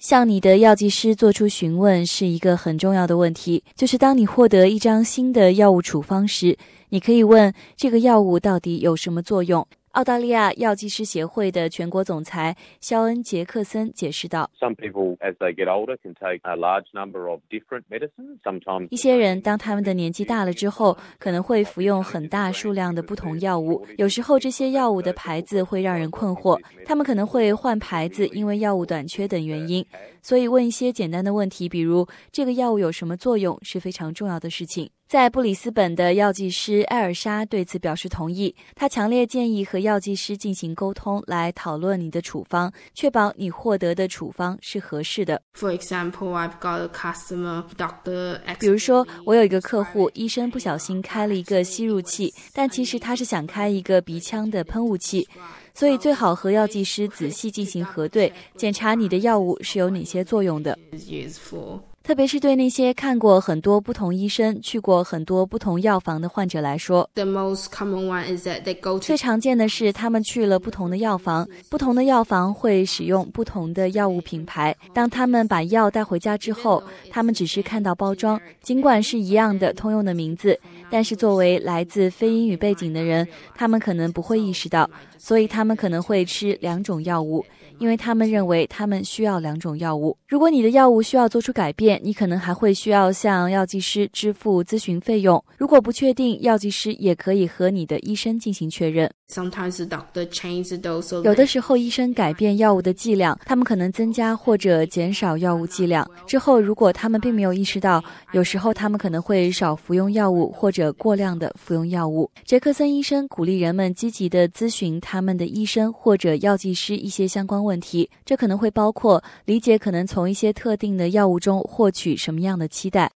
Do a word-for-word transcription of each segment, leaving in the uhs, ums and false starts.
向你的药剂师做出询问是一个很重要的问题，就是当你获得一张新的药物处方时，你可以问这个药物到底有什么作用。澳大利亚药剂师协会的全国总裁肖恩·杰克森解释道， Some people, as they get older, can take a large number of different medicines. Sometimes 一些人当他们的年纪大了之后，可能会服用很大数量的不同药物，有时候这些药物的牌子会让人困惑，他们可能会换牌子，因为药物短缺等原因。所以问一些简单的问题，比如这个药物有什么作用，是非常重要的事情。在布里斯本的药剂师艾尔莎对此表示同意，他强烈建议和药剂师进行沟通，来讨论你的处方，确保你获得的处方是合适的。 For example, I've got a customer, Doctor X. 比如说，我有一个客户，医生不小心开了一个吸入器，但其实他是想开一个鼻腔的喷雾器，所以最好和药剂师仔细进行核对，检查你的药物是有哪些作用的。特别是对那些看过很多不同医生、去过很多不同药房的患者来说， The most common one is that they go to 最常见的是他们去了不同的药房，不同的药房会使用不同的药物品牌。当他们把药带回家之后，他们只是看到包装，尽管是一样的通用的名字，但是作为来自非英语背景的人，他们可能不会意识到，所以他们可能会吃两种药物，因为他们认为他们需要两种药物。如果你的药物需要做出改变，你可能还会需要向药剂师支付咨询费用。如果不确定，药剂师也可以和你的医生进行确认。 Sometimes the doctor changes the dose. 有的时候医生改变药物的剂量，他们可能增加或者减少药物剂量。之后如果他们并没有意识到，有时候他们可能会少服用药物或者过量的服用药物。杰克森医生鼓励人们积极地咨询他们的医生或者药剂师一些相关问题，这可能会包括理解可能从一些特定的药物中获取什么样的期待。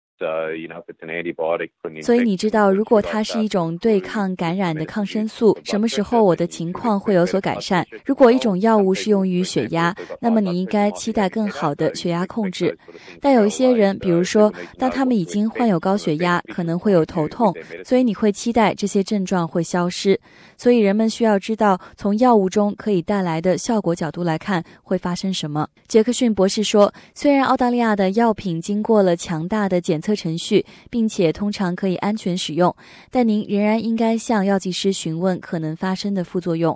所以你知道，如果它是一种对抗感染的抗生素，什么时候我的情况会有所改善？如果一种药物是用于血压，那么你应该期待更好的血压控制。但有一些人，比如说当他们已经患有高血压，可能会有头痛，所以你会期待这些症状会消失。所以人们需要知道，从药物中可以带来的效果角度来看，会发生什么。杰克逊博士说，虽然澳大利亚的药品经过了强大的检测程序，并且通常可以安全使用，但您仍然应该向药剂师询问可能发生的副作用。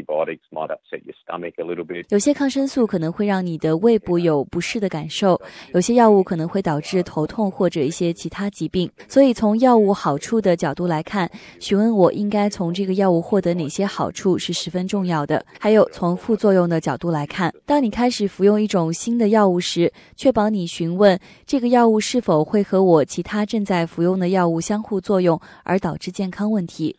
有些抗生素可能会让你的胃部有不适的感受，有些药物可能会导致头痛或者一些其他疾病。所以从药物好处的角度来看，询问我应该从这个药物获得哪些好处是十分重要的。还有从副作用的角度来看，当你开始服用一种新的药物时，确保你询问这个药物是否会和我其他正在服用的药物相互作用而导致健康问题。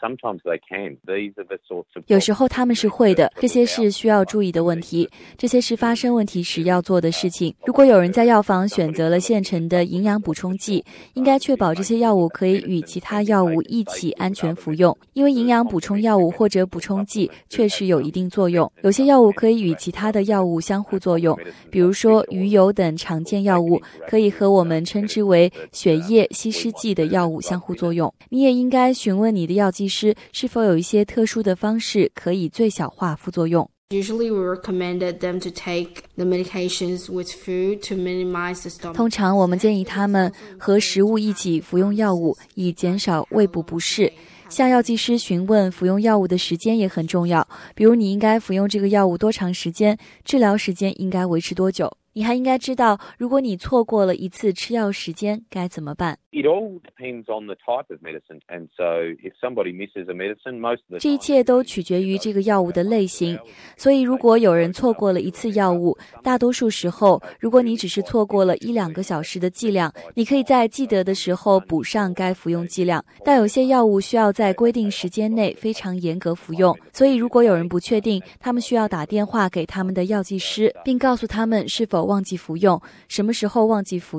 有时候他们是会的，这些是需要注意的问题，这些是发生问题时要做的事情。如果有人在药房选择了现成的营养补充剂，应该确保这些药物可以与其他药物一起安全服用，因为营养补充药物或者补充剂确实有一定作用。有些药物可以与其他的药物相互作用，比如说鱼油等常见药物可以和我们称之为血液稀释剂的药物相互作用。你也应该询问你的药剂师是否有一些特殊的方式可以最小化副作用。 Usually we recommended them to take the medications with food to minimize the stomach. 通常我们建议他们和食物一起服用药物，以减少胃部不适。向药剂师询问服用药物的时间也很重要，比如你应该服用这个药物多长时间，治疗时间应该维持多久。你还应该知道，如果你错过了一次吃药时间该怎么办。 It all depends on the type of medicine, and so if somebody misses a medicine, most of the time 这一切都取决于这个药物的类型，所以如果有人错过了一次药物，大多数时候，如果你只是错过了一两个小时的剂量，你可以在记得的时候补上该服用剂量。但有些药物需要在规定时间内非常严格服用，所以如果有人不确定，他们需要打电话给他们的药剂师，并告诉他们是否忘记服用，什么时候忘记服用。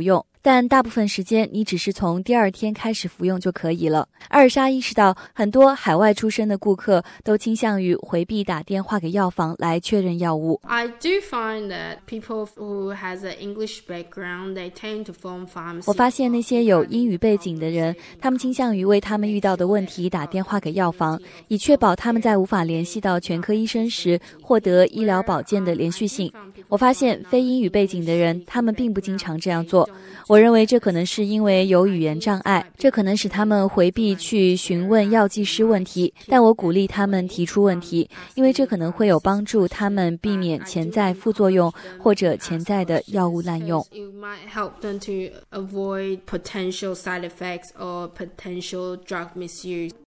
但大部分时间你只是从第二天开始服用就可以了。阿尔莎意识到，很多海外出身的顾客都倾向于回避打电话给药房来确认药物。 I do find that people who has an English background, they tend to phone pharmacy. 我发现那些有英语背景的人，他们倾向于为他们遇到的问题打电话给药房，以确保他们在无法联系到全科医生时获得医疗保健的连续性。我发现非英语背景的人，他们并不经常这样做。我认为这可能是因为有语言障碍，这可能使他们回避去询问药剂师问题，但我鼓励他们提出问题，因为这可能会有帮助他们避免潜在副作用或者潜在的药物滥用。 It might help them to avoid potential side effects or potential drug misuse.